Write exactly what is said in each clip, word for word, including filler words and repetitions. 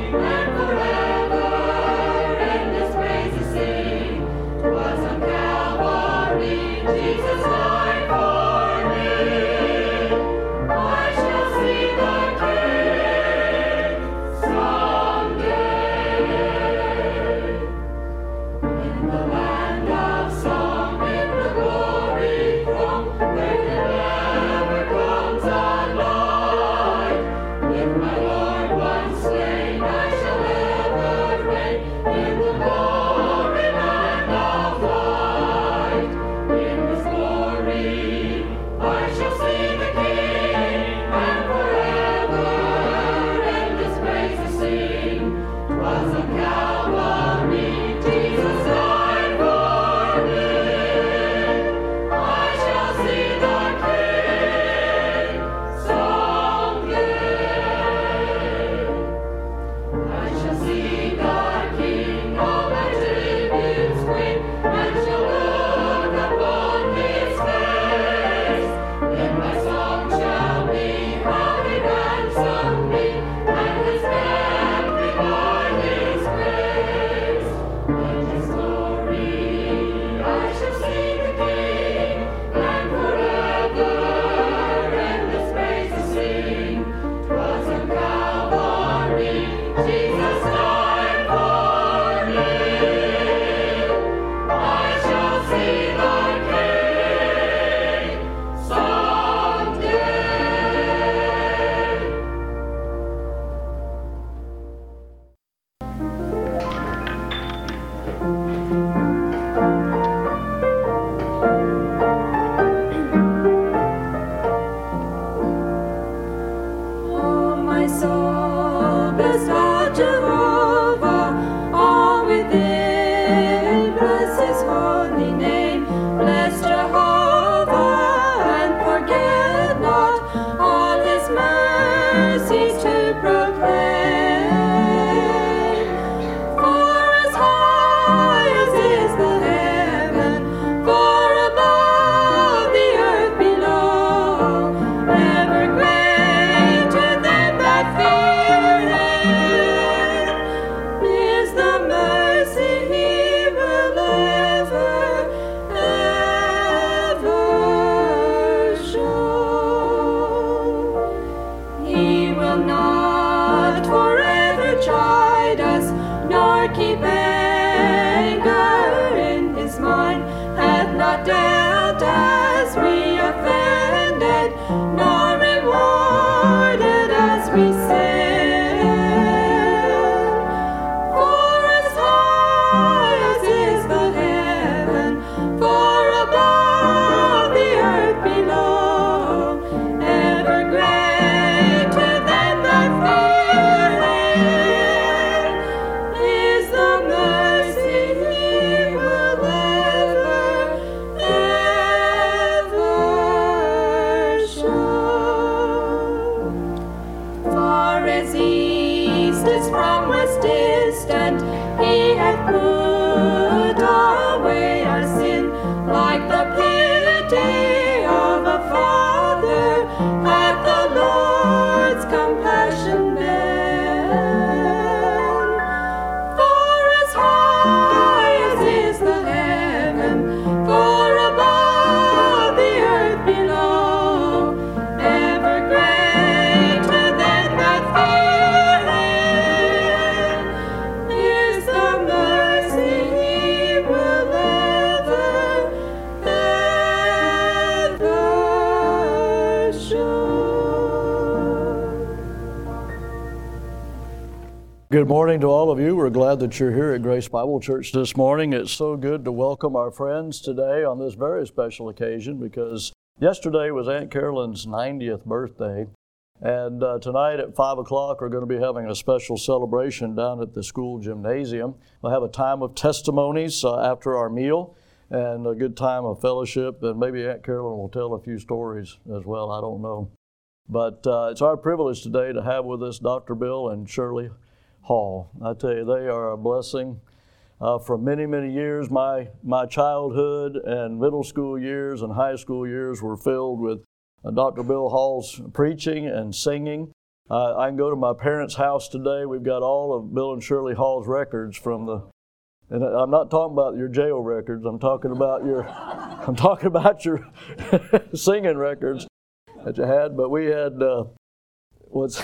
Good morning to all of you. We're glad that you're here at Grace Bible Church this morning. It's so good to welcome our friends today on this very special occasion because yesterday was Aunt Carolyn's ninetieth birthday. And uh, tonight at five o'clock we're going to be having a special celebration down at the school gymnasium. We'll have a time of testimonies uh, after our meal and a good time of fellowship. And maybe Aunt Carolyn will tell a few stories as well. I don't know. But uh, it's our privilege today to have with us Doctor Bill and Shirley Hall. I tell you, they are a blessing. Uh, for many, many years, my my childhood and middle school years and high school years were filled with uh, Doctor Bill Hall's preaching and singing. Uh, I can go to my parents' house today. We've got all of Bill and Shirley Hall's records from the, and I'm not talking about your jail records. I'm talking about your, I'm talking about your singing records that you had. But we had, uh, what's,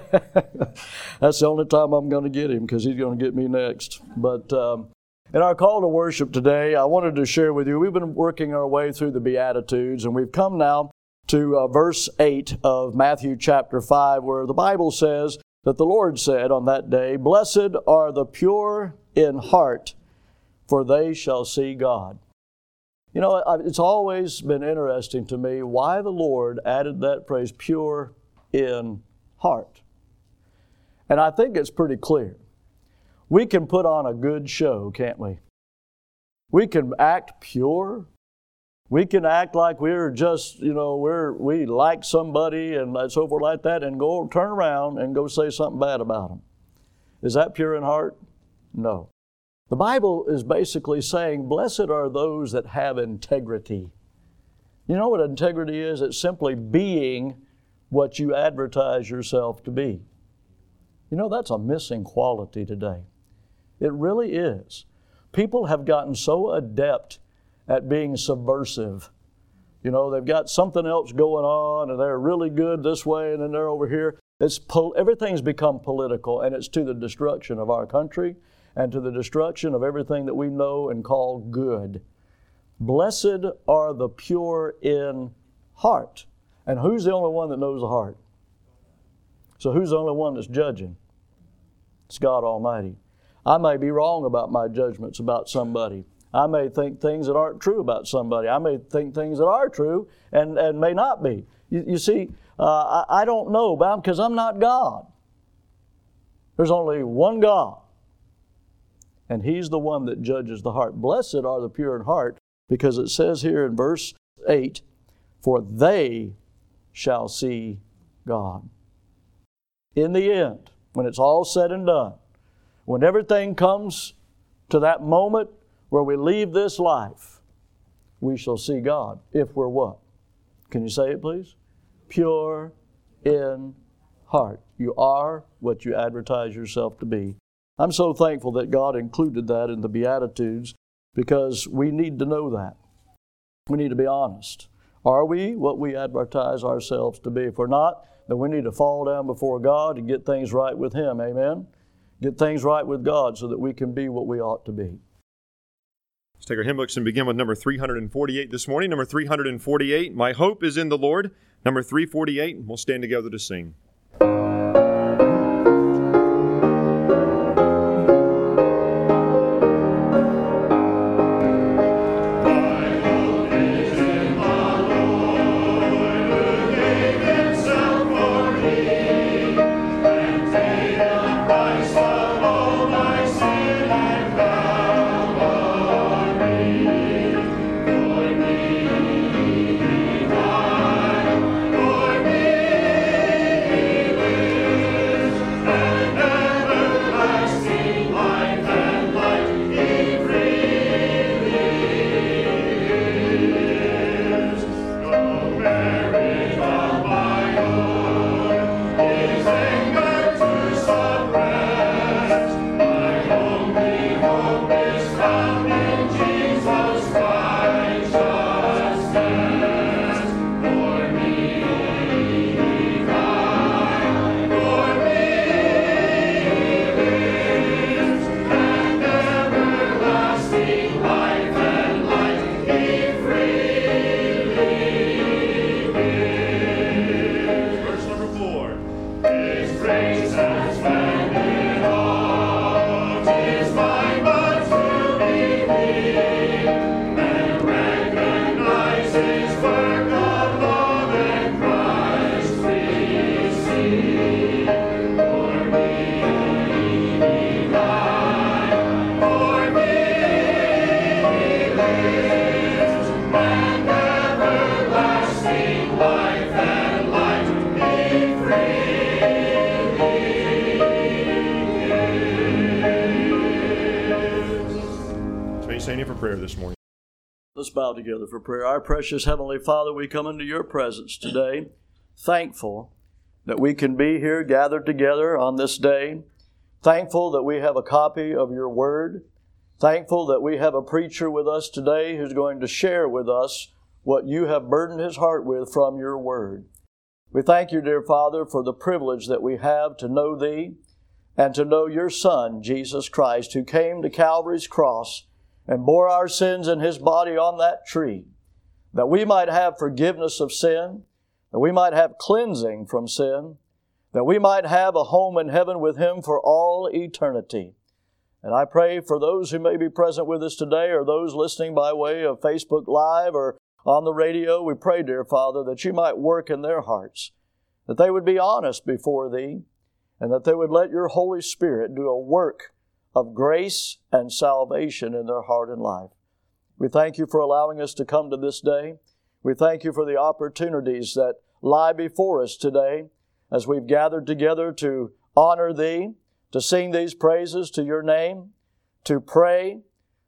that's the only time I'm going to get him because he's going to get me next. But um, in our call to worship today, I wanted to share with you, we've been working our way through the Beatitudes, and we've come now to uh, verse eight of Matthew chapter five, where the Bible says that the Lord said on that day, "Blessed are the pure in heart, for they shall see God." You know, it's always been interesting to me why the Lord added that phrase, pure in heart. And I think it's pretty clear. We can put on a good show, can't we? We can act pure. We can act like we're just, you know, we're we like somebody and so forth like that, and go turn around and go say something bad about them. Is that pure in heart? No. The Bible is basically saying, blessed are those that have integrity. You know what integrity is? It's simply being what you advertise yourself to be. You know, that's a missing quality today. It really is. People have gotten so adept at being subversive. You know, they've got something else going on and they're really good this way and then they're over here. It's pol- everything's become political, and it's to the destruction of our country and to the destruction of everything that we know and call good. Blessed are the pure in heart. And who's the only one that knows the heart? So who's the only one that's judging? It's God Almighty. I may be wrong about my judgments about somebody. I may think things that aren't true about somebody. I may think things that are true and, and may not be. You, you see, uh, I, I don't know about them because I'm not God. There's only one God, and He's the one that judges the heart. Blessed are the pure in heart, because it says here in verse eight, for they shall see God. In the end, when it's all said and done, when everything comes to that moment where we leave this life, we shall see God if we're what? Can you say it, please? Pure in heart. You are what you advertise yourself to be. I'm so thankful that God included that in the Beatitudes, because we need to know that. We need to be honest. Are we what we advertise ourselves to be? If we're not, then we need to fall down before God and get things right with Him. Amen? Get things right with God so that we can be what we ought to be. Let's take our hymn books and begin with number three forty-eight this morning. Number three forty-eight, My Hope is in the Lord. Number three forty-eight, we'll stand together to sing. For prayer this morning. Let's bow together for prayer. Our precious Heavenly Father, we come into your presence today, thankful that we can be here gathered together on this day. Thankful that we have a copy of your word. Thankful that we have a preacher with us today who's going to share with us what you have burdened his heart with from your word. We thank you, dear Father, for the privilege that we have to know Thee and to know your Son, Jesus Christ, who came to Calvary's cross and bore our sins in His body on that tree, that we might have forgiveness of sin, that we might have cleansing from sin, that we might have a home in heaven with Him for all eternity. And I pray for those who may be present with us today or those listening by way of Facebook Live or on the radio, we pray, dear Father, that you might work in their hearts, that they would be honest before Thee, and that they would let your Holy Spirit do a work of grace and salvation in their heart and life. We thank you for allowing us to come to this day. We thank you for the opportunities that lie before us today as we've gathered together to honor Thee, to sing these praises to your name, to pray,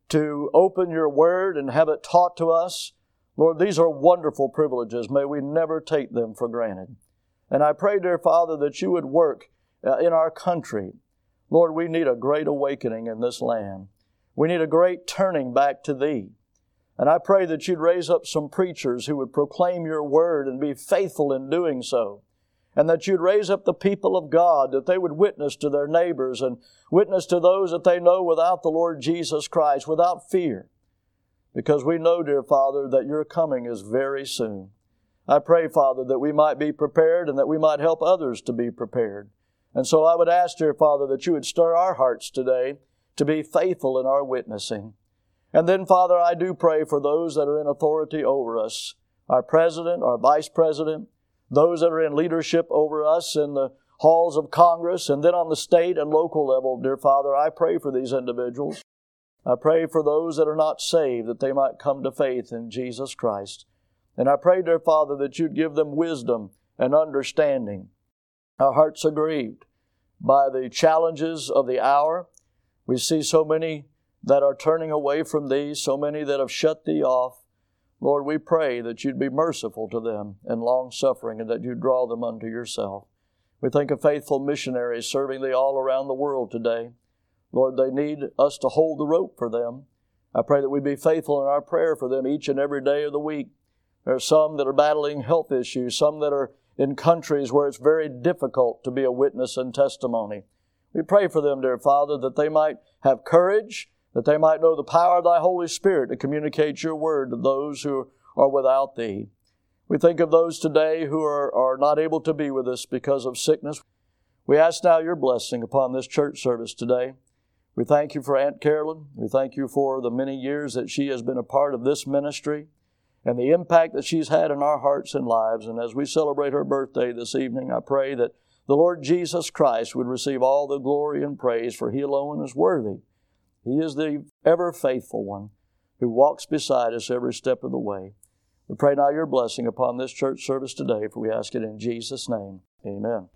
to open your word and have it taught to us. Lord, these are wonderful privileges. May we never take them for granted. And I pray, dear Father, that you would work uh, in our country. Lord, we need a great awakening in this land. We need a great turning back to Thee. And I pray that you'd raise up some preachers who would proclaim your word and be faithful in doing so. And that you'd raise up the people of God, that they would witness to their neighbors and witness to those that they know without the Lord Jesus Christ, without fear. Because we know, dear Father, that your coming is very soon. I pray, Father, that we might be prepared and that we might help others to be prepared. And so I would ask, dear Father, that you would stir our hearts today to be faithful in our witnessing. And then, Father, I do pray for those that are in authority over us, our president, our vice president, those that are in leadership over us in the halls of Congress, and then on the state and local level, dear Father, I pray for these individuals. I pray for those that are not saved, that they might come to faith in Jesus Christ. And I pray, dear Father, that you'd give them wisdom and understanding. Our hearts are grieved by the challenges of the hour. We see so many that are turning away from Thee, so many that have shut Thee off. Lord, we pray that you'd be merciful to them and long-suffering, and that you'd draw them unto yourself. We think of faithful missionaries serving Thee all around the world today. Lord, they need us to hold the rope for them. I pray that we be faithful in our prayer for them each and every day of the week. There are some that are battling health issues, some that are in countries where it's very difficult to be a witness and testimony. We pray for them, dear Father, that they might have courage, that they might know the power of Thy Holy Spirit to communicate your word to those who are without Thee. We think of those today who are, are not able to be with us because of sickness. We ask now your blessing upon this church service today. We thank you for Aunt Carolyn. We thank you for the many years that she has been a part of this ministry and the impact that she's had in our hearts and lives. And as we celebrate her birthday this evening, I pray that the Lord Jesus Christ would receive all the glory and praise, for He alone is worthy. He is the ever faithful one who walks beside us every step of the way. We pray now your blessing upon this church service today, for we ask it in Jesus' name. Amen.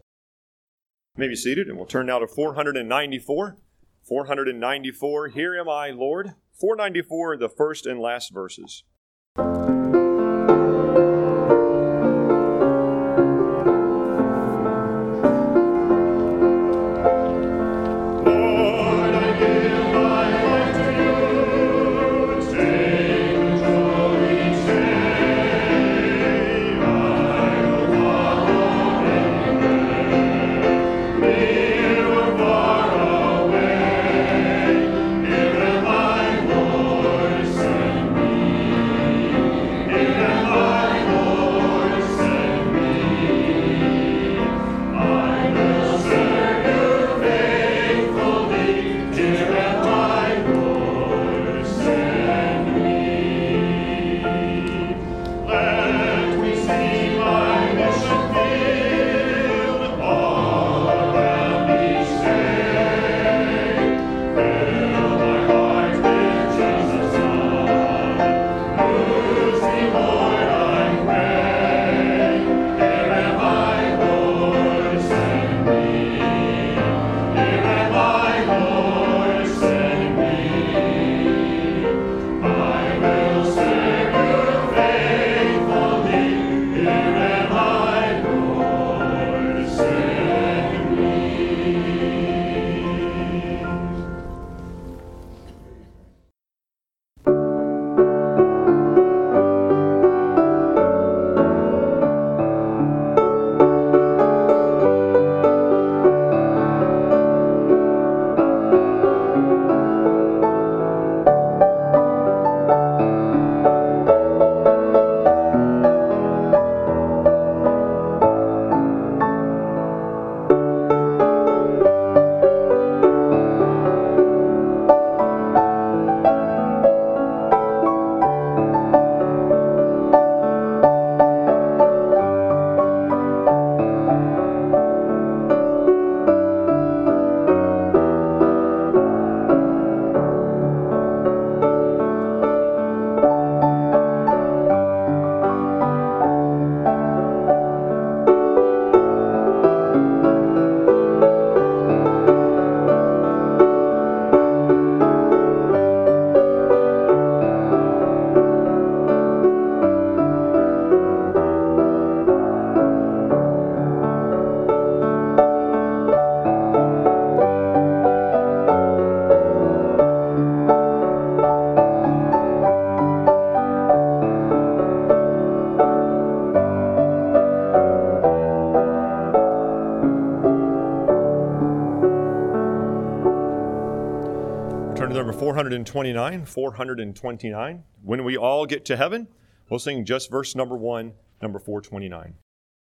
You may be seated, and we'll turn now to four ninety-four. four ninety-four, Here Am I, Lord. four ninety-four, the first and last verses. Here am I, Lord, send me. Turn to number four twenty-nine, four twenty-nine. When we all get to heaven, we'll sing just verse number one, number four twenty-nine.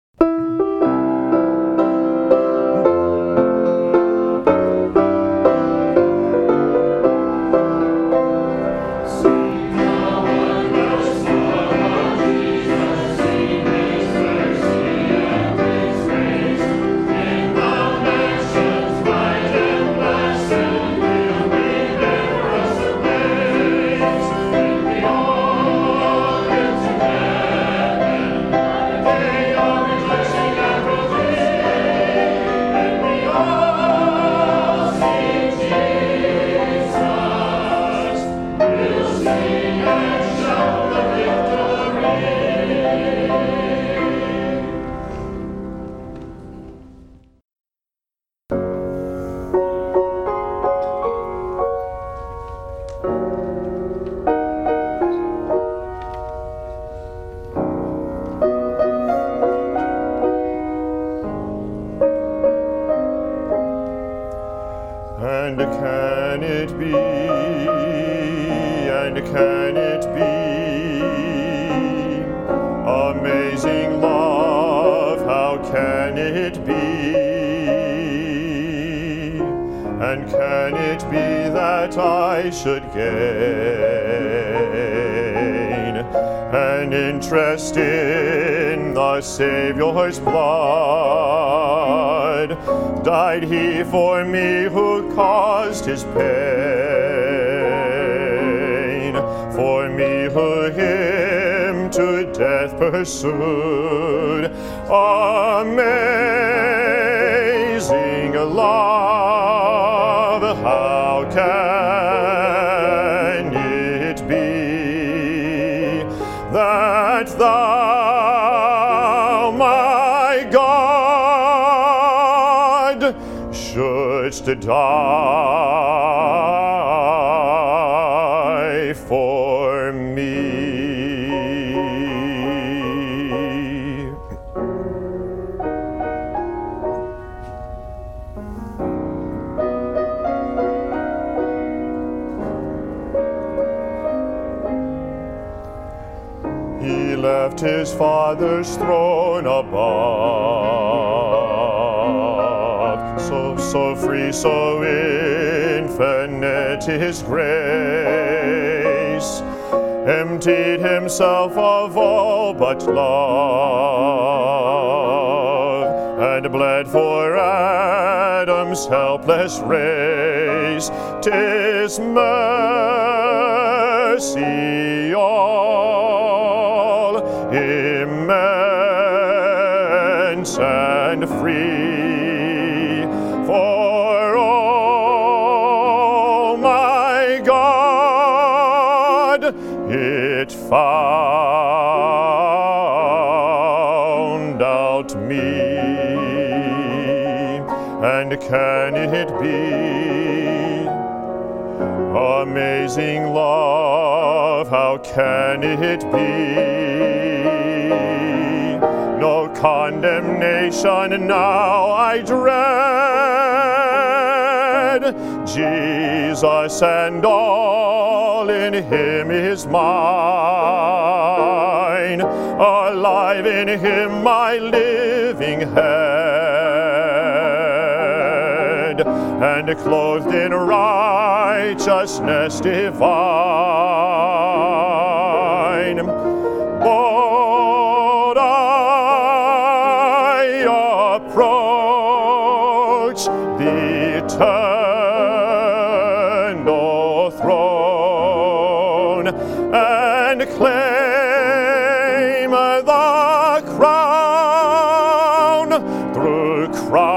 And can it be, and can it be, amazing love, how can it be, and can it be that I should gain an interest in the Savior's blood? Died he for me who caused his pain, for me who him to death pursued. Amazing love, how can it be that thou, my God, shouldst die for me? He left his Father's throne above, so, so free, so infinite his grace, emptied himself of all but love, and bled for Adam's helpless race. 'Tis mercy all immense and free, for all, my God, it found out me. And can it be, amazing love, how can it be, no condemnation now I dread, Jesus and all in him is mine, alive in him my living head, and clothed in righteousness divine. Bold I approach the eternal throne and claim the crown through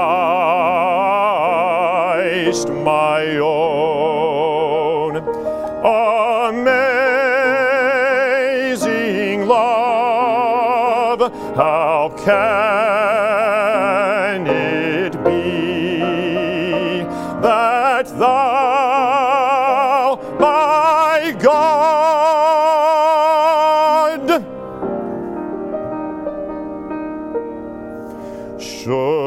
Christ my own. Amazing love, how can it be that thou, my God,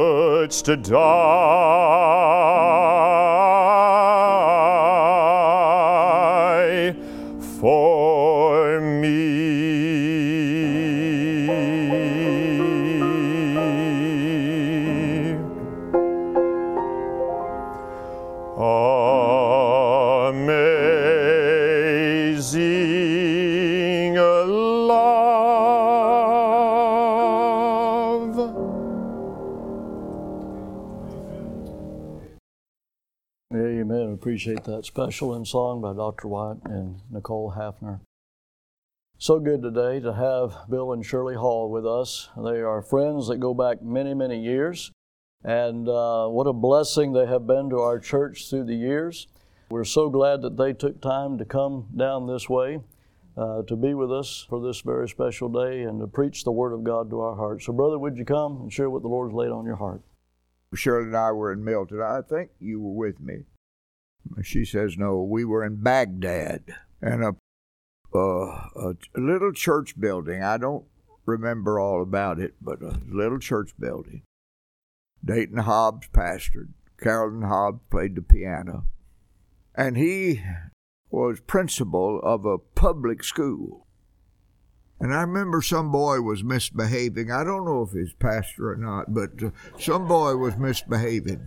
shouldst die Amazing love. Amen. Appreciate that special in song by Doctor White and Nicole Hafner. So good today to have Bill and Shirley Hall with us. They are friends that go back many, many years. And uh, what a blessing they have been to our church through the years. We're so glad that they took time to come down this way uh, to be with us for this very special day and to preach the Word of God to our hearts. So, brother, would you come and share what the Lord's laid on your heart? Shirley and I were in Milton. I think you were with me. She says, no, we were in Baghdad. And a, uh, a little church building. I don't remember all about it, but a little church building. Dayton Hobbs pastored. Carolyn Hobbs played the piano. And he was principal of a public school. And I remember some boy was misbehaving. I don't know if he's pastor or not, but uh, some boy was misbehaving.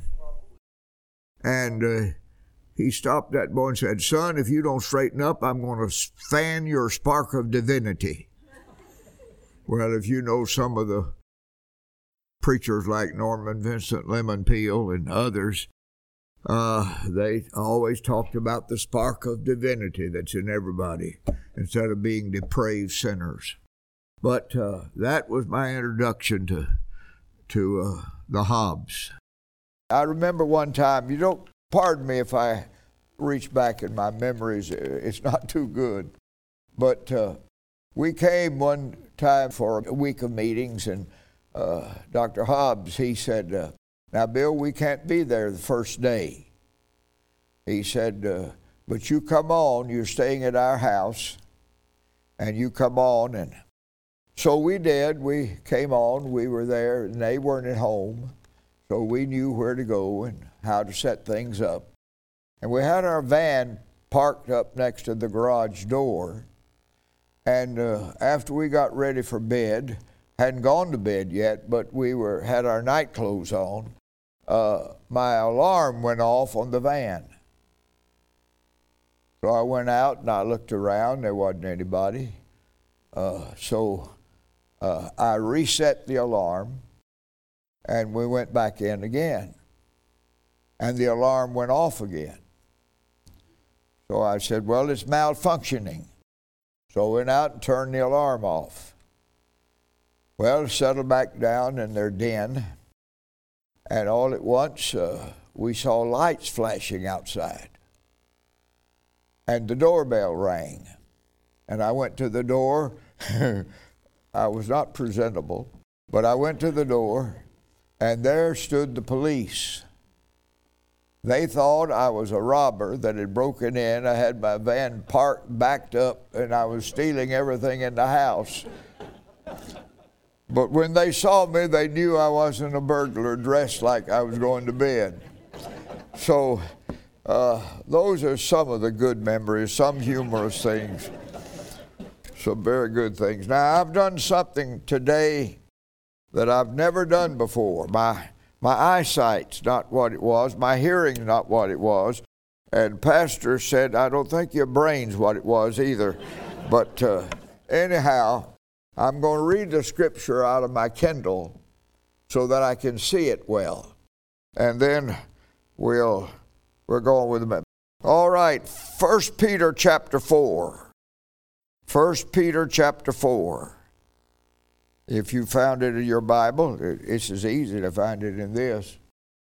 And uh, he stopped that boy and said, son, if you don't straighten up, I'm going to fan your spark of divinity. Well, if you know some of the preachers like Norman Vincent Lemon Peel and others, uh, they always talked about the spark of divinity that's in everybody instead of being depraved sinners. But uh, that was my introduction to to uh, the Hobbs. I remember one time, you don't, pardon me if I reach back in my memories, it's not too good, but uh, we came one time for a week of meetings, and uh, Doctor Hobbs, he said, uh, now, Bill, we can't be there the first day. He said, uh, but you come on, you're staying at our house, and you come on. And so we did. We came on. We were there, and they weren't at home. So we knew where to go and how to set things up. And we had our van parked up next to the garage door. And uh, after we got ready for bed, hadn't gone to bed yet, but we were had our night clothes on, uh, my alarm went off on the van. So I went out and I looked around. There wasn't anybody. Uh, so uh, I reset the alarm, and we went back in again. And the alarm went off again. So I said, well, it's malfunctioning. So I went out and turned the alarm off. Well, settled back down in their den, and all at once uh, we saw lights flashing outside. And the doorbell rang. And I went to the door. I was not presentable, but I went to the door, and there stood the police. They thought I was a robber that had broken in. I had my van parked, backed up, and I was stealing everything in the house. But when they saw me, they knew I wasn't a burglar dressed like I was going to bed. So uh, those are some of the good memories, some humorous things, some very good things. Now, I've done something today that I've never done before. My my eyesight's not what it was. My hearing's not what it was. And Pastor said, I don't think your brain's what it was either. But uh, anyhow, I'm going to read the scripture out of my Kindle so that I can see it well. And then we'll, we're going with it. All right, First Peter chapter four. First Peter chapter four. If you found it in your Bible, it's as easy to find it in this.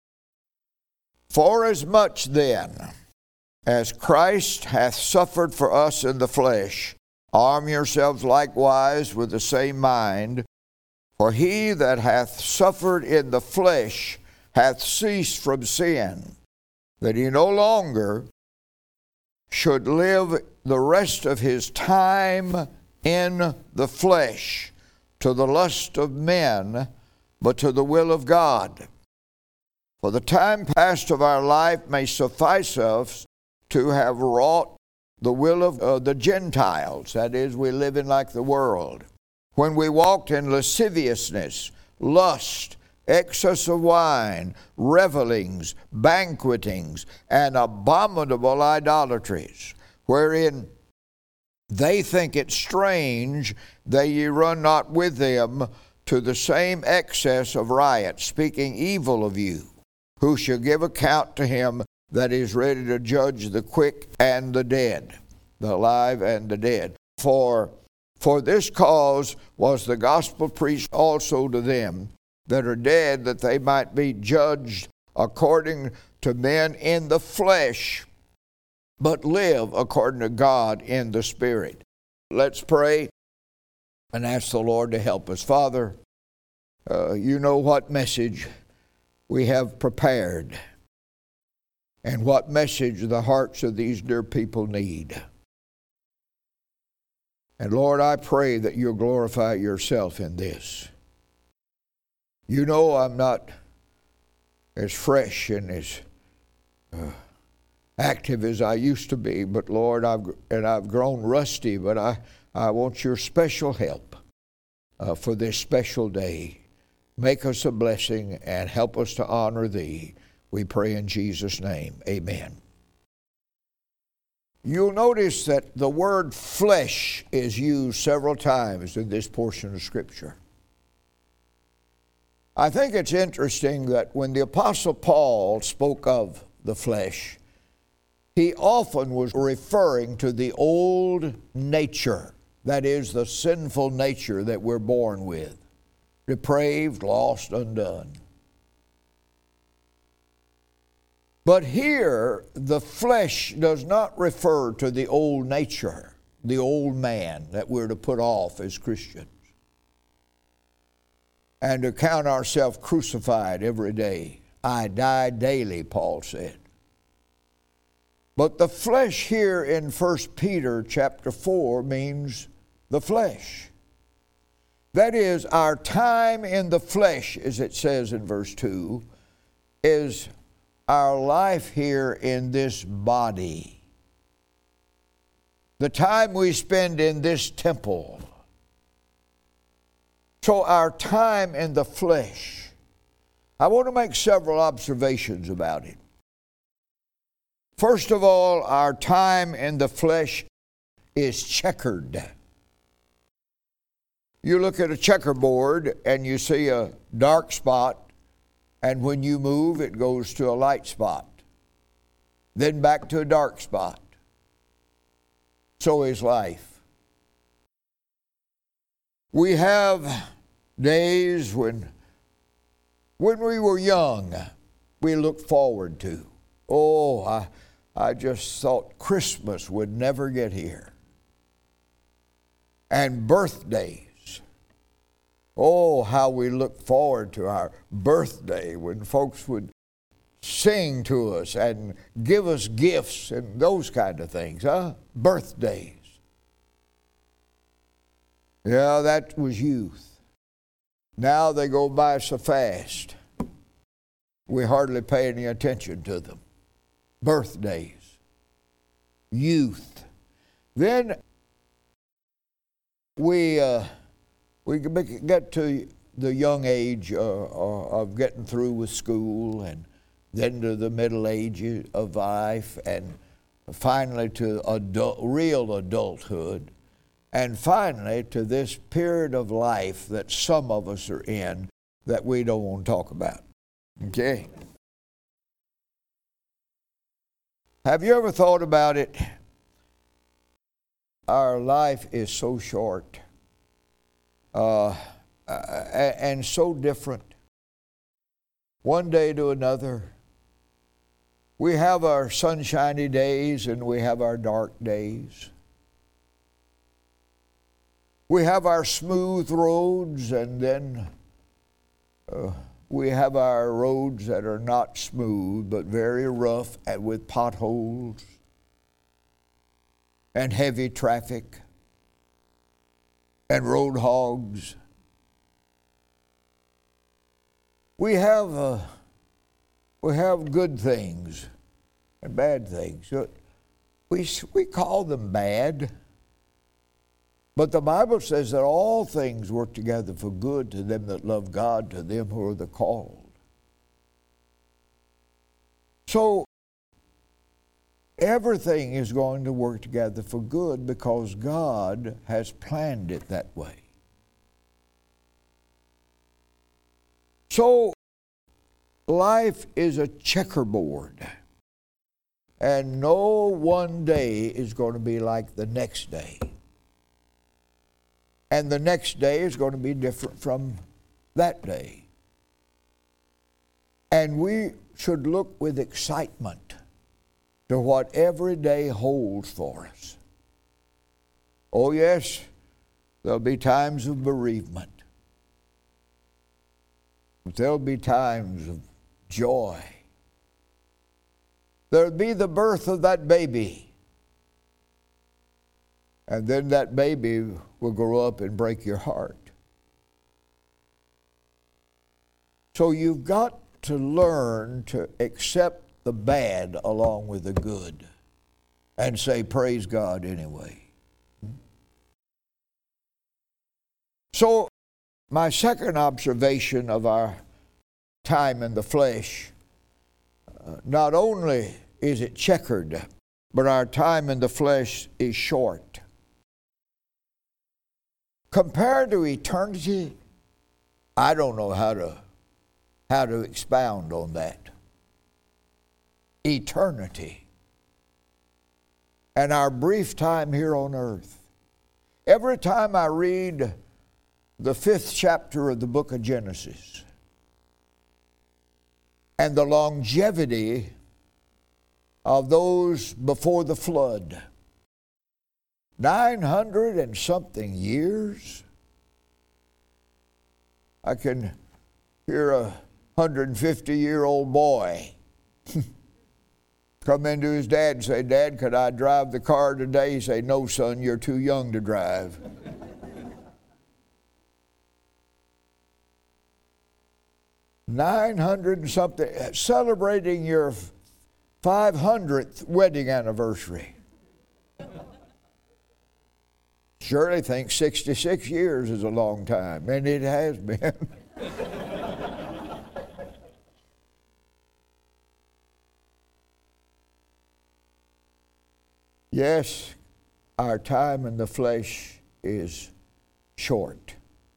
Forasmuch then as Christ hath suffered for us in the flesh, arm yourselves likewise with the same mind. For he that hath suffered in the flesh hath ceased from sin, that he no longer should live the rest of his time in the flesh, to the lust of men, but to the will of God. For the time past of our life may suffice us to have wrought the will of uh, the Gentiles, that is, we live in like the world, when we walked in lasciviousness, lust, excess of wine, revelings, banquetings, and abominable idolatries, wherein they think it strange that ye run not with them to the same excess of riot, speaking evil of you, who shall give account to him that is ready to judge the quick and the dead, the alive and the dead. For, for this cause was the gospel preached also to them that are dead, that they might be judged according to men in the flesh, but live according to God in the Spirit. Let's pray and ask the Lord to help us. Father, uh, you know what message we have prepared and what message the hearts of these dear people need. And Lord, I pray that you'll glorify yourself in this. You know I'm not as fresh and as uh, active as I used to be, but Lord, I've and I've grown rusty, but I, I want your special help uh, for this special day. Make us a blessing and help us to honor thee. We pray in Jesus' name. Amen. You'll notice that the word flesh is used several times in this portion of Scripture. I think it's interesting that when the Apostle Paul spoke of the flesh, he often was referring to the old nature, that is, the sinful nature that we're born with, depraved, lost, undone. But here, the flesh does not refer to the old nature, the old man that we're to put off as Christians, and to count ourselves crucified every day. I die daily, Paul said. But the flesh here in First Peter chapter four means the flesh. That is, our time in the flesh, as it says in verse two, is our life here in this body. The time we spend in this temple. So our time in the flesh. I want to make several observations about it. First of all, our time in the flesh is checkered. You look at a checkerboard and you see a dark spot, and when you move, it goes to a light spot, then back to a dark spot. So is life. We have days when, when we were young, we looked forward to. Oh, I, I just thought Christmas would never get here. And birthdays. Oh, how we look forward to our birthday when folks would sing to us and give us gifts and those kind of things, huh? Birthdays. Yeah, that was youth. Now they go by so fast, we hardly pay any attention to them. Birthdays. Youth. Then we... Uh, We get to the young age uh, of getting through with school, and then to the middle age of life, and finally to adult, real adulthood, and finally to this period of life that some of us are in that we don't want to talk about. Okay? Have you ever thought about it? Our life is so short. Uh, and so different, one day to another. We have our sunshiny days and we have our dark days. We have our smooth roads, and then uh, we have our roads that are not smooth but very rough and with potholes and heavy traffic and road hogs. We have uh, we have good things and bad things. We we call them bad. But the Bible says that all things work together for good to them that love God, to them who are the called. So, everything is going to work together for good because God has planned it that way. So, life is a checkerboard, and no one day is going to be like the next day. And the next day is going to be different from that day. And we should look with excitement to what every day holds for us. Oh yes, there'll be times of bereavement. But there'll be times of joy. There'll be the birth of that baby. And then that baby will grow up and break your heart. So you've got to learn to accept the bad along with the good and say, praise God anyway. So, my second observation of our time in the flesh, uh, not only is it checkered, but our time in the flesh is short. Compared to eternity, I don't know how to how to expound on that. Eternity and our brief time here on earth. Every time I read the fifth chapter of the book of Genesis and the longevity of those before the flood, nine hundred and something years, I can hear a one hundred fifty year old boy come into his dad and say, Dad, could I drive the car today? He say, no, son, you're too young to drive. nine hundred and something, celebrating your five hundredth wedding anniversary. Shirley thinks sixty-six years is a long time, and it has been. Yes, our time in the flesh is short.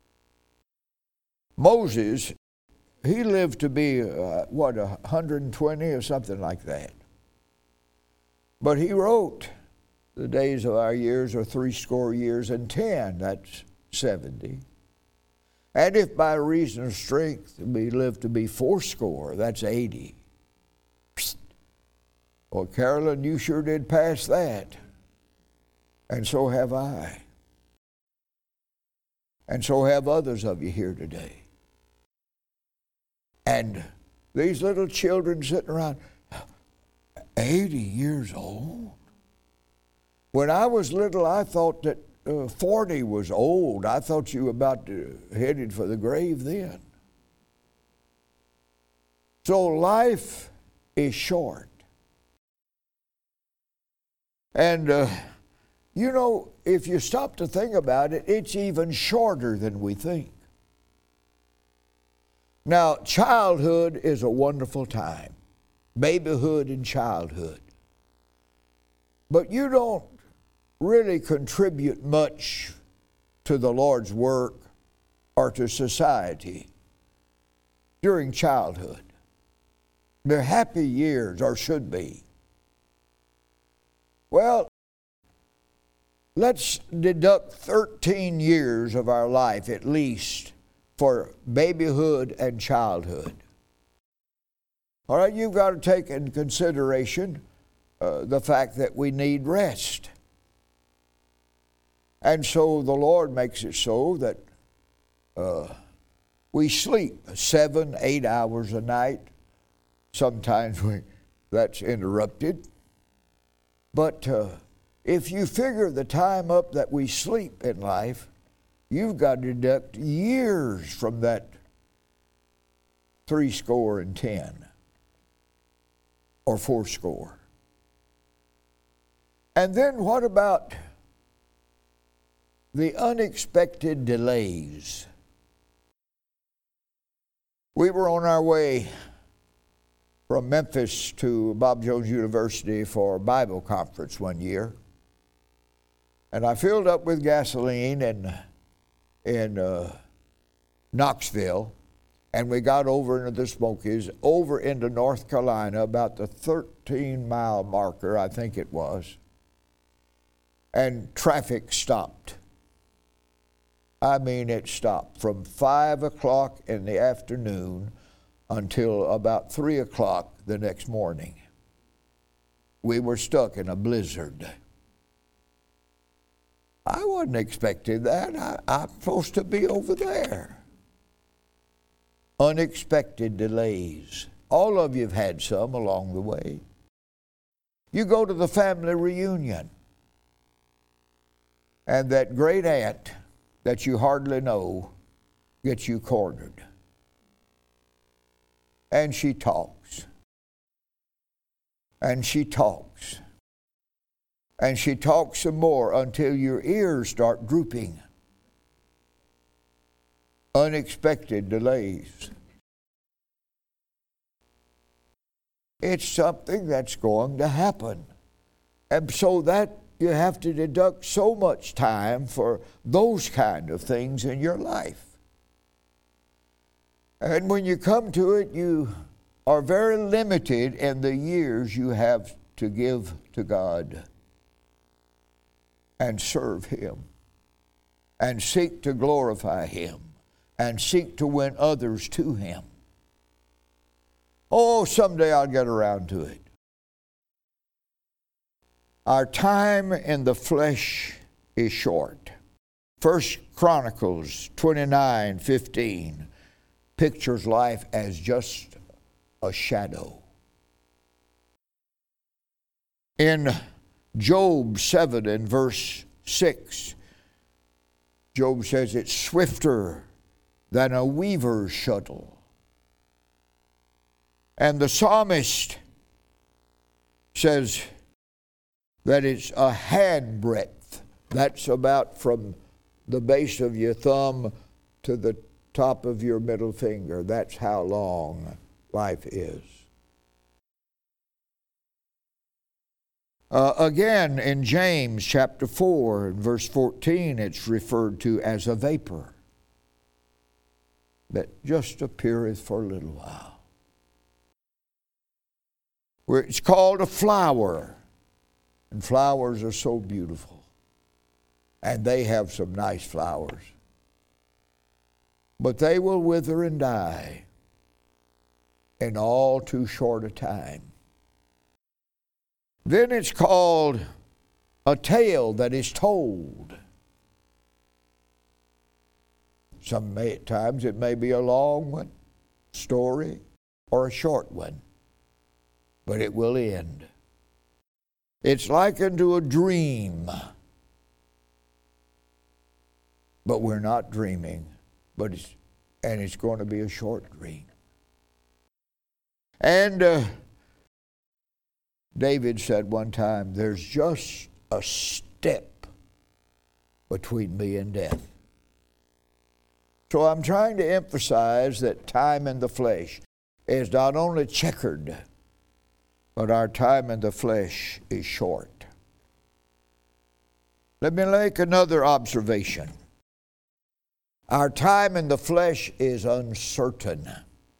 Moses, he lived to be, uh, what, one hundred twenty or something like that. But he wrote, the days of our years are threescore years and ten, that's seventy. And if by reason of strength we live to be fourscore, that's eighty. Well, Carolyn, you sure did pass that. And so have I. And so have others of you here today. And these little children sitting around, eighty years old. When I was little, I thought that uh, forty was old. I thought you were about to headed for the grave then. So life is short. And, uh, you know, if you stop to think about it, it's even shorter than we think. Now, childhood is a wonderful time. Babyhood and childhood. But you don't really contribute much to the Lord's work or to society during childhood. They're happy years, or should be. Well, let's deduct thirteen years of our life at least for babyhood and childhood. All right, you've got to take into consideration uh, the fact that we need rest. And so the Lord makes it so that uh, we sleep seven, eight hours a night. Sometimes we, that's interrupted. But uh, if you figure the time up that we sleep in life, you've got to deduct years from that three score and ten or four score. And then what about the unexpected delays. We were on our way from Memphis to Bob Jones University for a Bible conference one year. And I filled up with gasoline in, in uh, Knoxville, and we got over into the Smokies, over into North Carolina, about the thirteen-mile marker, I think it was, and traffic stopped. I mean, it stopped from five o'clock in the afternoon until about three o'clock the next morning. We were stuck in a blizzard. I wasn't expecting that. I, I'm supposed to be over there. Unexpected delays. All of you have had some along the way. You go to the family reunion, and that great aunt that you hardly know gets you cornered. And she talks. And she talks. And she talks some more until your ears start drooping. Unexpected delays. It's something that's going to happen. And so that you have to deduct so much time for those kind of things in your life. And when you come to it, you are very limited in the years you have to give to God and serve Him and seek to glorify Him and seek to win others to Him. Oh, someday I'll get around to it. Our time in the flesh is short. First Chronicles twenty-nine fifteen pictures life as just a shadow. In Job seven and verse six, Job says it's swifter than a weaver's shuttle. And the psalmist says that it's a handbreadth. That's about from the base of your thumb to the top of your middle finger. That's how long life is. Uh, again, in James chapter four, and verse fourteen, it's referred to as a vapor that just appeareth for a little while. Where it's called a flower, and flowers are so beautiful, and they have some nice flowers, but they will wither and die in all too short a time. Then it's called a tale that is told. Some may, at times it may be a long one, story, or a short one, but it will end. It's likened to a dream, but we're not dreaming, but it's, and it's going to be a short dream. And uh, David said one time, there's just a step between me and death. So I'm trying to emphasize that time in the flesh is not only checkered, but our time in the flesh is short. Let me make another observation. Our time in the flesh is uncertain.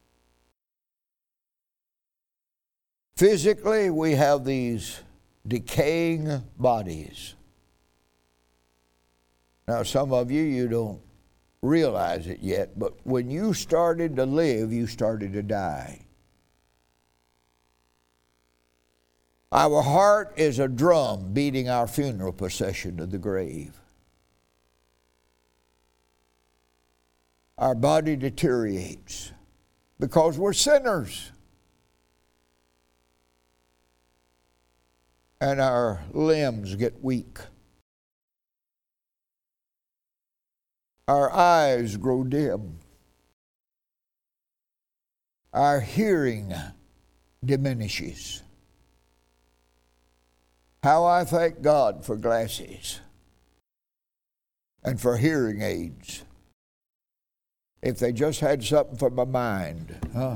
Physically, we have these decaying bodies. Now, some of you, you don't realize it yet, but when you started to live, you started to die. Our heart is a drum beating our funeral procession to the grave. Our body deteriorates because we're sinners. And our limbs get weak. Our eyes grow dim. Our hearing diminishes. How I thank God for glasses. and for hearing aids. If they just had something for my mind, huh?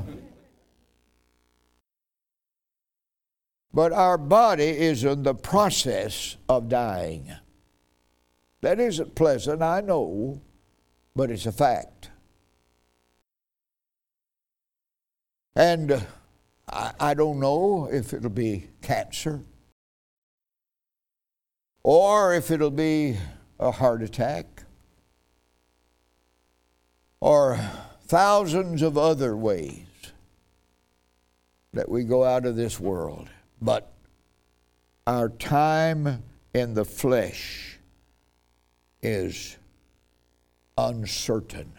But our body is in the process of dying. That isn't pleasant, I know, but it's a fact. And uh, I, I don't know if it'll be cancer or if it'll be a heart attack or thousands of other ways that we go out of this world. But our time in the flesh is uncertain.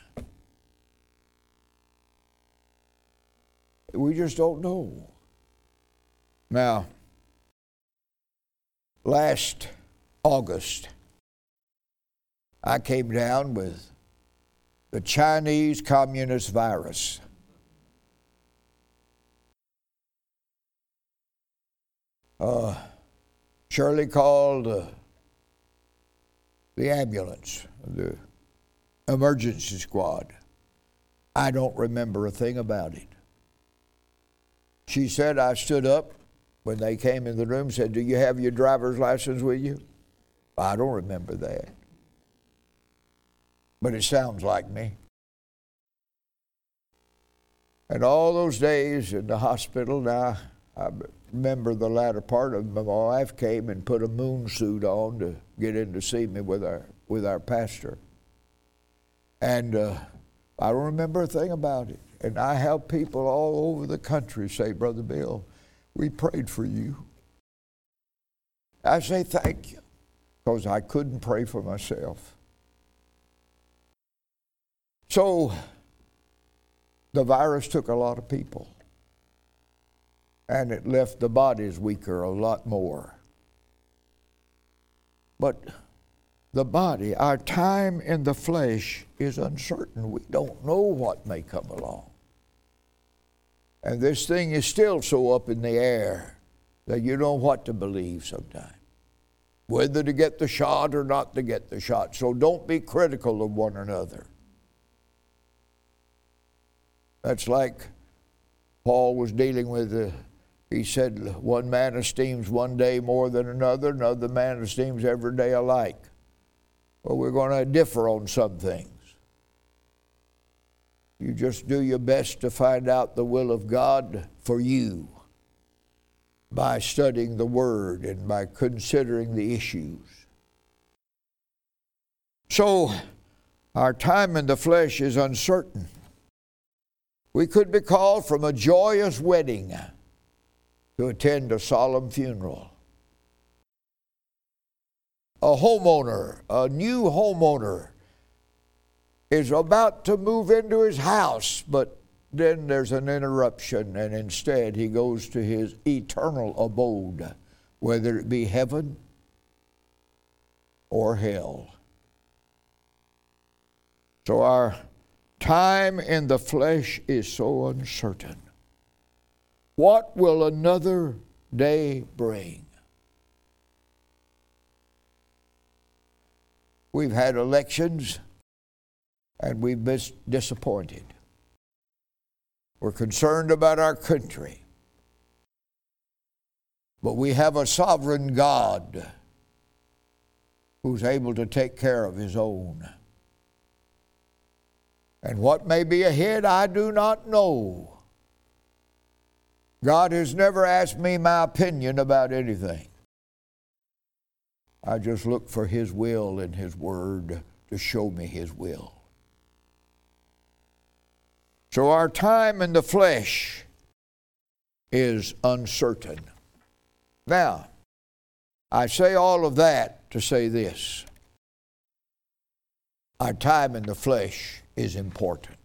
We just don't know. Now, last August, I came down with the Chinese Communist virus. Uh, Shirley called uh, the ambulance, the emergency squad. I don't remember a thing about it. She said, I stood up when they came in the room, said, do you have your driver's license with you? I don't remember that. But it sounds like me. And all those days in the hospital, now I remember the latter part of them, my wife came and put a moon suit on to get in to see me with our, with our pastor. And uh, I don't remember a thing about it. And I have people all over the country say, Brother Bill, we prayed for you. I say thank you, because I couldn't pray for myself. So the virus took a lot of people, and it left the bodies weaker a lot more. But the body, our time in the flesh is uncertain. We don't know what may come along. And this thing is still so up in the air that you don't know what to believe sometimes, whether to get the shot or not to get the shot. So don't be critical of one another. That's like Paul was dealing with, uh, he said, one man esteems one day more than another, another man esteems every day alike. Well, we're going to differ on some things. You just do your best to find out the will of God for you by studying the Word and by considering the issues. So, our time in the flesh is uncertain. We could be called from a joyous wedding to attend a solemn funeral. A homeowner, a new homeowner, is about to move into his house, but then there's an interruption, and instead he goes to his eternal abode, whether it be heaven or hell. So our time in the flesh is so uncertain. What will another day bring? We've had elections, and we've been disappointed. We're concerned about our country. But we have a sovereign God who's able to take care of His own. And what may be ahead, I do not know. God has never asked me my opinion about anything. I just look for His will in His Word to show me His will. So our time in the flesh is uncertain. Now, I say all of that to say this. Our time in the flesh is important.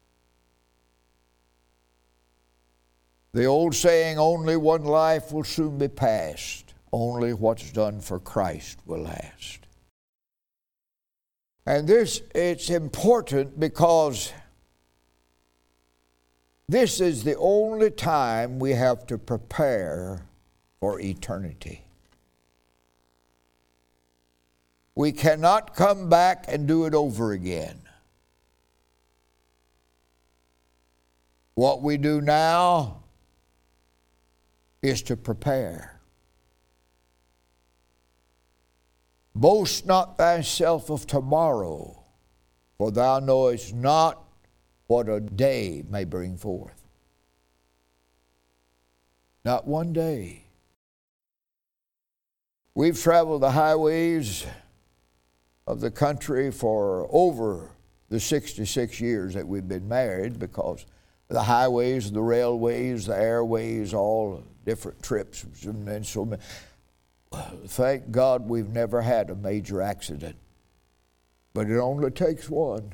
The old saying, only one life will soon be passed. Only what's done for Christ will last. And this, it's important because this is the only time we have to prepare for eternity. We cannot come back and do it over again. What we do now is to prepare. Boast not thyself of tomorrow, for thou knowest not what a day may bring forth. Not one day. We've traveled the highways of the country for over the sixty-six years that we've been married, because the highways, the railways, the airways, all different trips, and so many. Thank God we've never had a major accident, but it only takes one.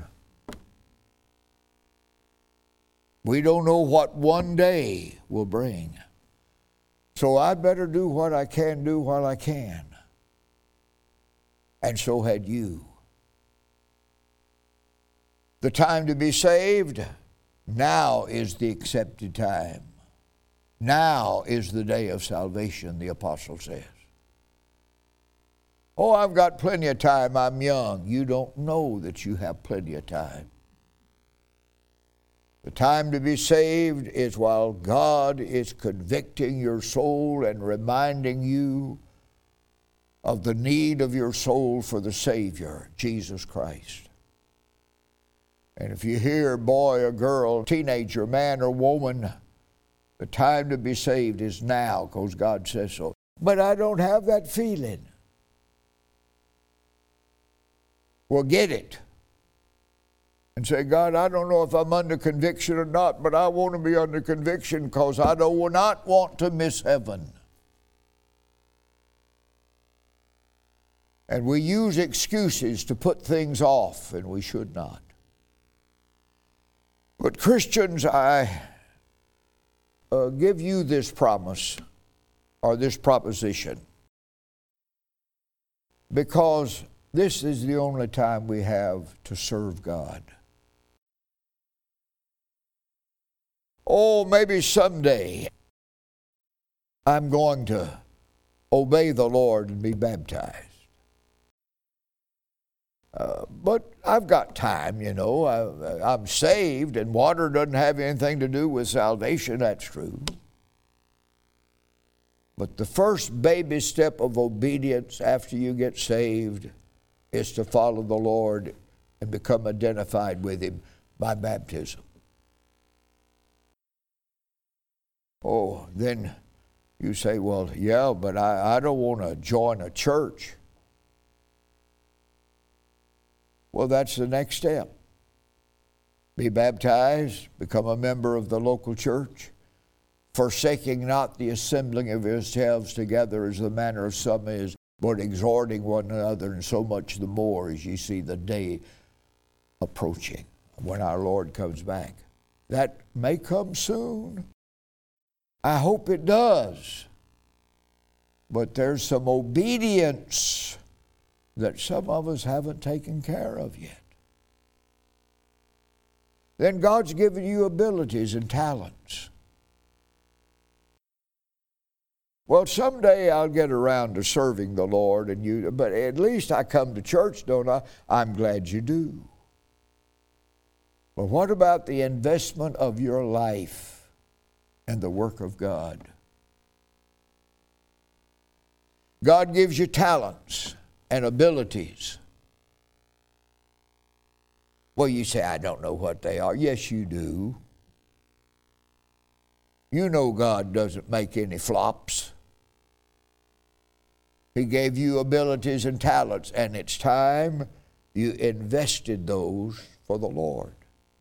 We don't know what one day will bring. So I'd better do what I can do while I can. And so had you. The time to be saved, now is the accepted time. Now is the day of salvation, the apostle says. Oh, I've got plenty of time, I'm young. You don't know that you have plenty of time. The time to be saved is while God is convicting your soul and reminding you of the need of your soul for the Savior, Jesus Christ. And if you hear boy or girl, teenager, man or woman, the time to be saved is now, because God says so. But I don't have that feeling. Well, get it. And say, God, I don't know if I'm under conviction or not, but I want to be under conviction because I do not want to miss heaven. And we use excuses to put things off, and we should not. But Christians, I uh, give you this promise, or this proposition, because this is the only time we have to serve God. Oh, maybe someday I'm going to obey the Lord and be baptized. Uh, but I've got time, you know. I, I'm saved, and water doesn't have anything to do with salvation. That's true. But the first baby step of obedience after you get saved is to follow the Lord and become identified with Him by baptism. Oh, then you say, well, yeah, but I, I don't want to join a church. Well, that's the next step. Be baptized, become a member of the local church, forsaking not the assembling of yourselves together as the manner of some is, but exhorting one another, and so much the more as you see the day approaching when our Lord comes back. That may come soon. I hope it does. But there's some obedience that some of us haven't taken care of yet. Then God's given you abilities and talents. Well, someday I'll get around to serving the Lord, and you, but at least I come to church, don't I? I'm glad you do. But what about the investment of your life and the work of God? God gives you talents and abilities. Well, you say, I don't know what they are. Yes, you do. You know God doesn't make any flops. He gave you abilities and talents, and it's time you invested those for the Lord.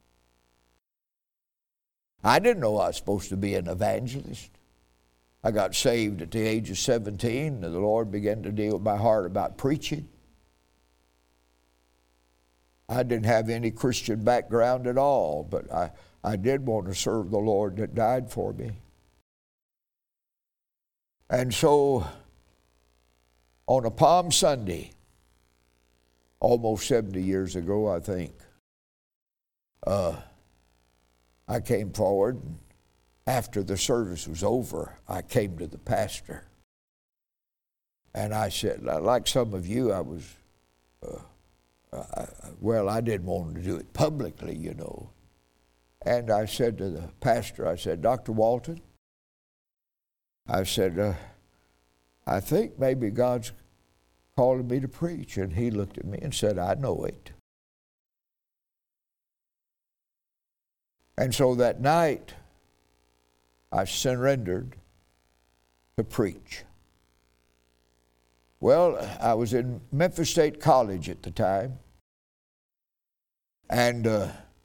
I didn't know I was supposed to be an evangelist. I got saved at the age of seventeen, and the Lord began to deal with my heart about preaching. I didn't have any Christian background at all, but I, I did want to serve the Lord that died for me. And so, on a Palm Sunday, almost seventy years ago, I think, uh, I came forward. After the service was over, I came to the pastor. And I said, like some of you, I was uh, uh, well, I didn't want to do it publicly, you know. And I said to the pastor, I said, Doctor Walton, I said, uh, I think maybe God's calling me to preach. And he looked at me and said, I know it. And so that night, I surrendered to preach. Well, I was in Memphis State College at the time. And uh,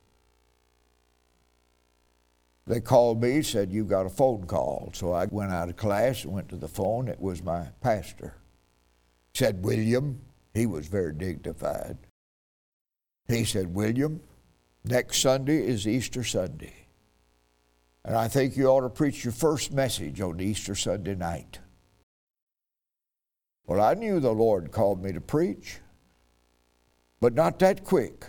they called me, said, you got a phone call. So I went out of class and went to the phone. It was my pastor. Said, William, he was very dignified. He said, William, next Sunday is Easter Sunday. And I think you ought to preach your first message on Easter Sunday night. Well, I knew the Lord called me to preach, but not that quick.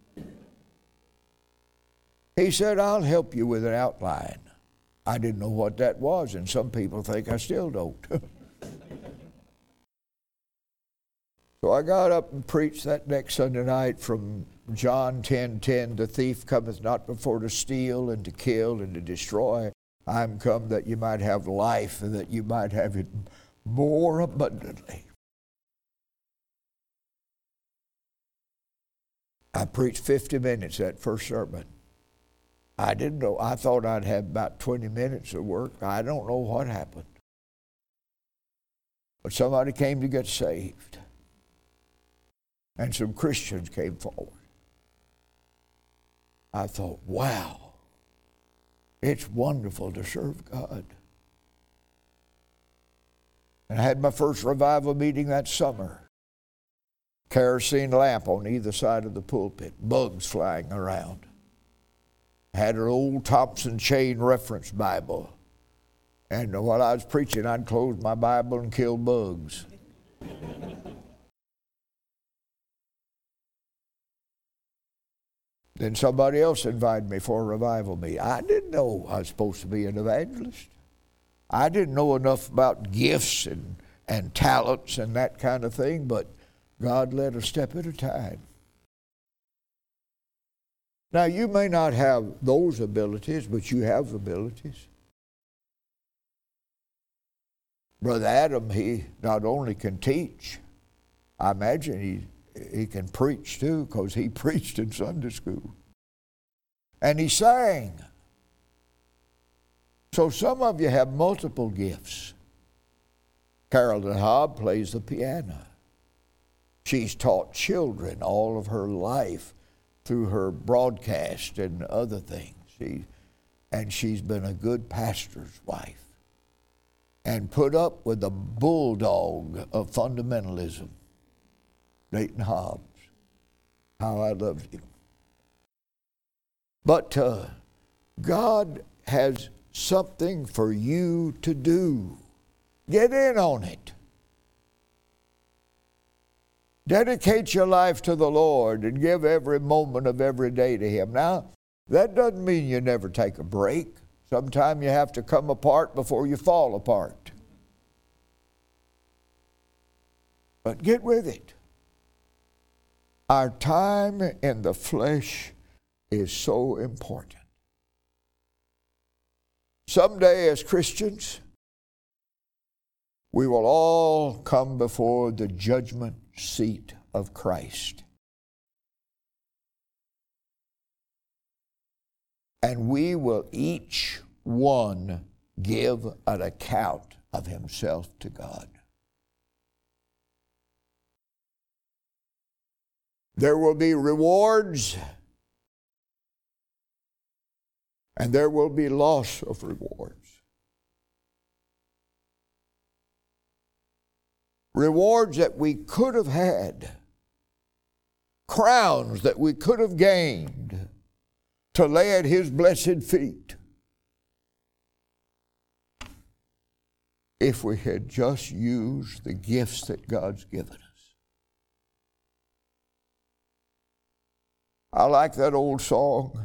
He said, I'll help you with an outline. I didn't know what that was, and some people think I still don't. So I got up and preached that next Sunday night from John ten ten, the thief cometh not before to steal and to kill and to destroy. I am come that you might have life and that you might have it more abundantly. I preached fifty minutes that first sermon. I didn't know. I thought I'd have about twenty minutes of work. I don't know what happened. But somebody came to get saved. And some Christians came forward. I thought, wow, it's wonderful to serve God. And I had my first revival meeting that summer. Kerosene lamp on either side of the pulpit, bugs flying around. I had an old Thompson Chain Reference Bible. And while I was preaching, I'd close my Bible and kill bugs. Then somebody else invited me for a revival meeting. I didn't know I was supposed to be an evangelist. I didn't know enough about gifts and, and talents and that kind of thing, but God led a step at a time. Now, you may not have those abilities, but you have abilities. Brother Adam, he not only can teach, I imagine he He can preach too, because he preached in Sunday school. And he sang. So some of you have multiple gifts. Carolyn Hobb plays the piano. She's taught children all of her life through her broadcast and other things. She, and she's been a good pastor's wife. And put up with the bulldog of fundamentalism. Dayton Hobbs, how I loved him. But uh, God has something for you to do. Get in on it. Dedicate your life to the Lord and give every moment of every day to Him. Now, that doesn't mean you never take a break. Sometimes you have to come apart before you fall apart. But get with it. Our time in the flesh is so important. Someday as Christians, we will all come before the judgment seat of Christ. And we will each one give an account of himself to God. There will be rewards, and there will be loss of rewards. Rewards that we could have had, crowns that we could have gained to lay at His blessed feet if we had just used the gifts that God's given us. I like that old song.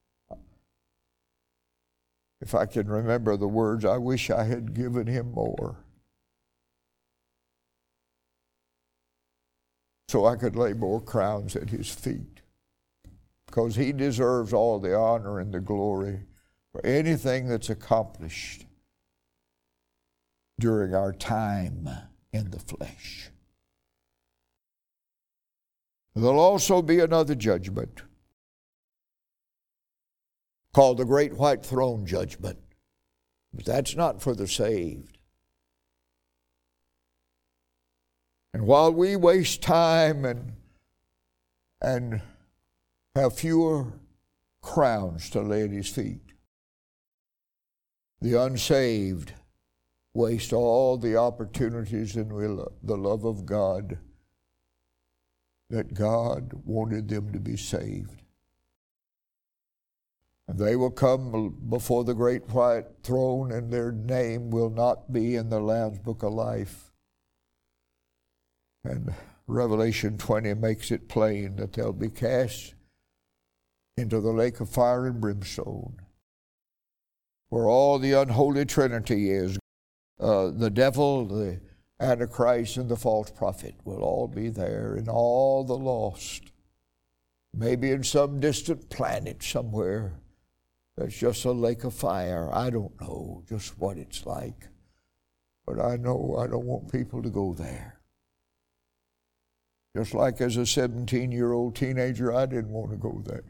If I can remember the words, I wish I had given him more. so I could lay more crowns at his feet. Because he deserves all the honor and the glory for anything that's accomplished during our time in the flesh. There'll also be another judgment called the Great White Throne Judgment. But that's not for the saved. And while we waste time and, and have fewer crowns to lay at his feet, the unsaved waste all the opportunities in the love of God that God wanted them to be saved. And they will come before the great white throne, and their name will not be in the Lamb's Book of Life. And Revelation twenty makes it plain that they'll be cast into the lake of fire and brimstone, where all the unholy trinity is. Uh, the devil, the Antichrist, and the false prophet will all be there, and all the lost. Maybe in some distant planet somewhere, that's just a lake of fire. I don't know just what it's like. But I know I don't want people to go there. Just like as a seventeen-year-old teenager, I didn't want to go there.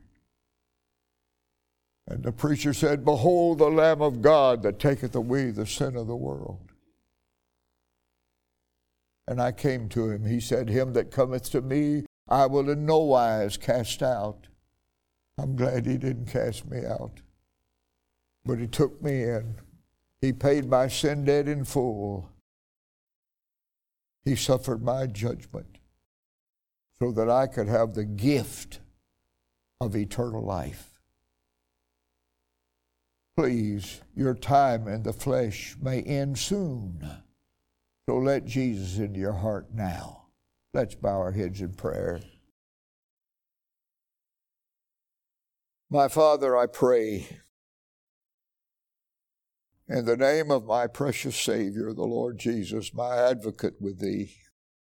And the preacher said, "Behold the Lamb of God that taketh away the sin of the world." And I came to him. He said, "Him that cometh to me, I will in no wise cast out." I'm glad he didn't cast me out. But he took me in. He paid my sin debt in full. He suffered my judgment so that I could have the gift of eternal life. Please, your time in the flesh may end soon. So let Jesus into your heart now. Let's bow our heads in prayer. My Father, I pray in the name of my precious Savior, the Lord Jesus, my advocate with thee,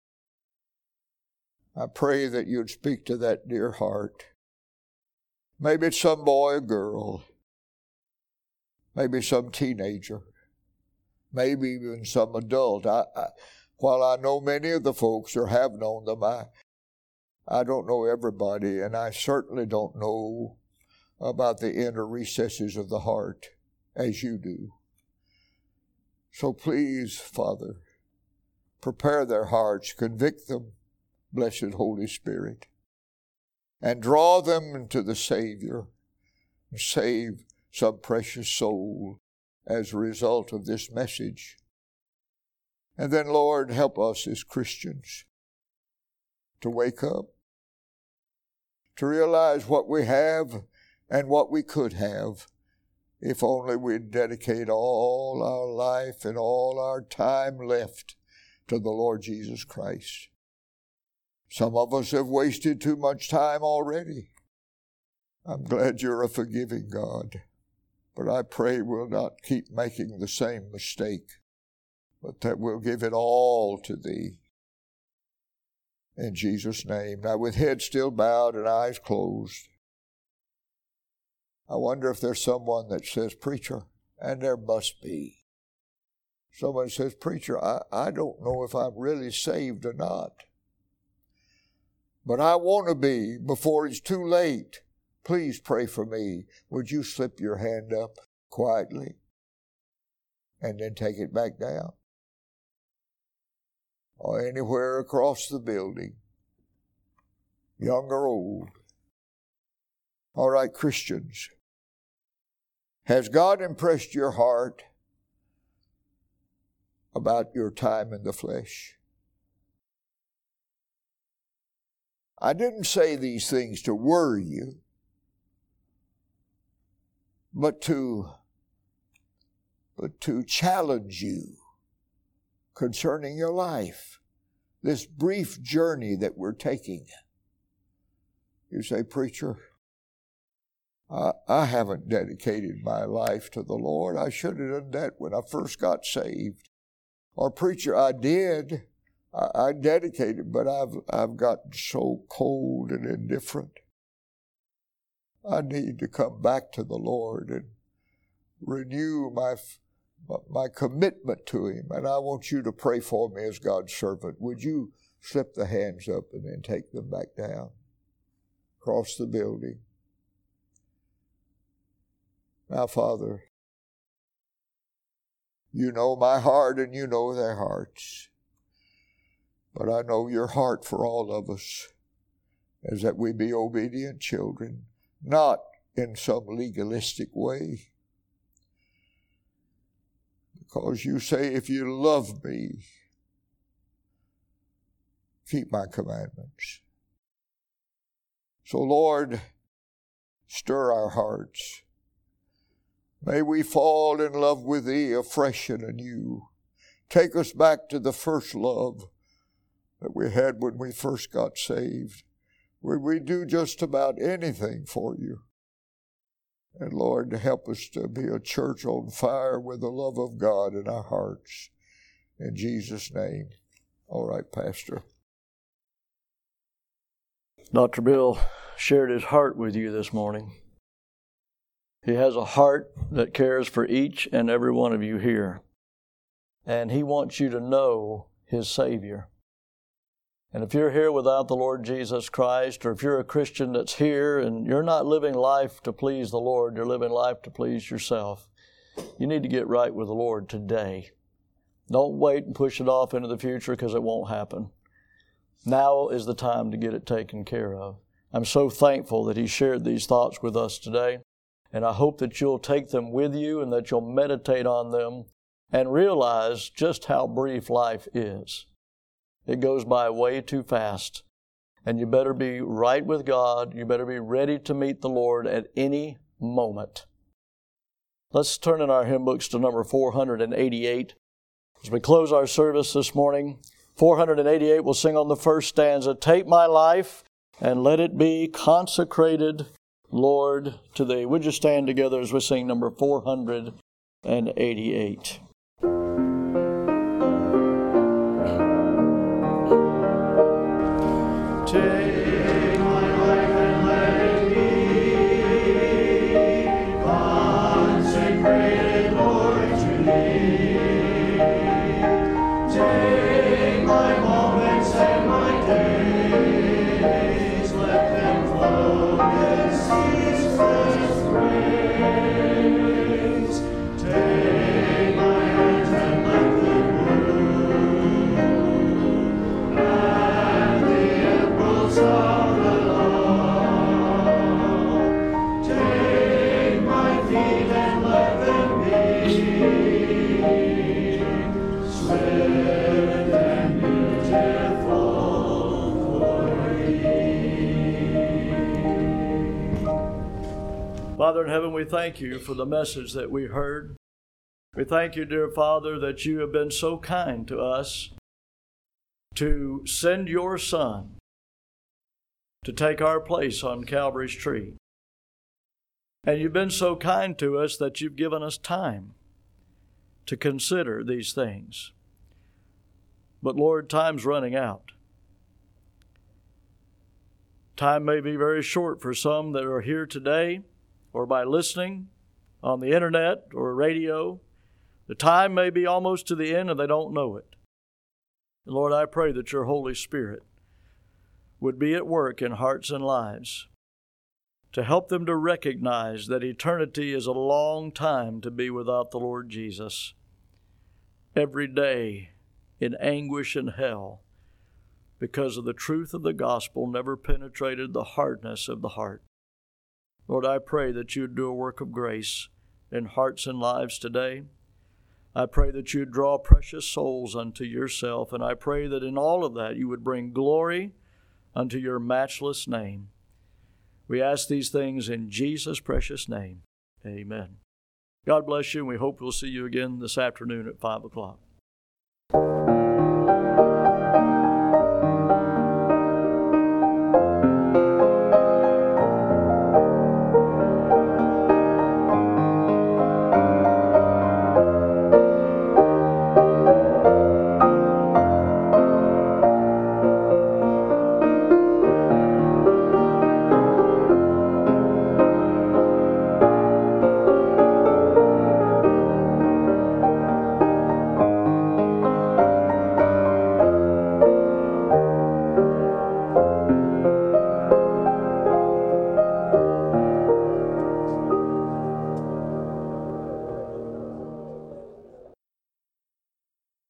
I pray that you'd speak to that dear heart. Maybe it's some boy or girl. Maybe some teenager. Maybe even some adult. I, I, while I know many of the folks or have known them, I, I don't know everybody, and I certainly don't know about the inner recesses of the heart as you do. So please, Father, prepare their hearts, convict them, blessed Holy Spirit, and draw them into the Savior and save some precious soul as a result of this message. And then, Lord, help us as Christians to wake up, to realize what we have and what we could have if only we'd dedicate all our life and all our time left to the Lord Jesus Christ. Some of us have wasted too much time already. I'm glad you're a forgiving God, but I pray we'll not keep making the same mistake, but that we'll give it all to thee. In Jesus' name. Now, with head still bowed and eyes closed, I wonder if there's someone that says, "Preacher," and there must be. Someone says, "Preacher, I, I don't know if I'm really saved or not, but I want to be before it's too late. Please pray for me." Would you slip your hand up quietly and then take it back down? Or anywhere across the building, young or old. All right, Christians, has God impressed your heart about your time in the flesh? I didn't say these things to worry you, but to, but to challenge you concerning your life, this brief journey that we're taking. You say, "Preacher, I, I haven't dedicated my life to the Lord. I should have done that when I first got saved." Or, "Preacher, I did, I, I dedicated, but I've I've gotten so cold and indifferent. I need to come back to the Lord and renew my my commitment to Him. And I want you to pray for me as God's servant. Would you slip the hands up and then take them back down across the building? Now, Father, you know my heart and you know their hearts. But I know your heart for all of us is that we be obedient children, not in some legalistic way. Because you say, if you love me, keep my commandments. So, Lord, stir our hearts. May we fall in love with Thee afresh and anew. Take us back to the first love that we had when we first got saved, where we do just about anything for you. And Lord, help us to be a church on fire with the love of God in our hearts. In Jesus' name. All right, Pastor. Doctor Bill shared his heart with you this morning. He has a heart that cares for each and every one of you here. And he wants you to know his Savior. And if you're here without the Lord Jesus Christ, or if you're a Christian that's here and you're not living life to please the Lord, you're living life to please yourself, you need to get right with the Lord today. Don't wait and push it off into the future, because it won't happen. Now is the time to get it taken care of. I'm so thankful that he shared these thoughts with us today, and I hope that you'll take them with you and that you'll meditate on them and realize just how brief life is. It goes by way too fast. And you better be right with God. You better be ready to meet the Lord at any moment. Let's turn in our hymn books to number four hundred eighty-eight. As we close our service this morning, four hundred eighty-eight, we'll sing on the first stanza, "Take my life and let it be consecrated, Lord, to Thee." Would you stand together as we sing number four hundred eighty-eight? Take my life and let it be consecrated, Lord, to Thee. Take my moments and my days, let them flow in ceaseless praise. Take my hands and let them move at the impulse of the law. Take my feet and let them be swift and beautiful for Thee. Father in heaven, we thank you for the message that we heard. We thank you, dear Father, that you have been so kind to us to send your Son to take our place on Calvary's tree. And you've been so kind to us that you've given us time to consider these things. But Lord, time's running out. Time may be very short for some that are here today, or by listening on the internet or radio. The time may be almost to the end and they don't know it. And Lord, I pray that your Holy Spirit would be at work in hearts and lives to help them to recognize that eternity is a long time to be without the Lord Jesus. Every day in anguish and hell because of the truth of the gospel never penetrated the hardness of the heart. Lord, I pray that you'd do a work of grace in hearts and lives today. I pray that you'd draw precious souls unto yourself, and I pray that in all of that you would bring glory unto your matchless name. We ask these things in Jesus' precious name. Amen. God bless you, and we hope we'll see you again this afternoon at five o'clock.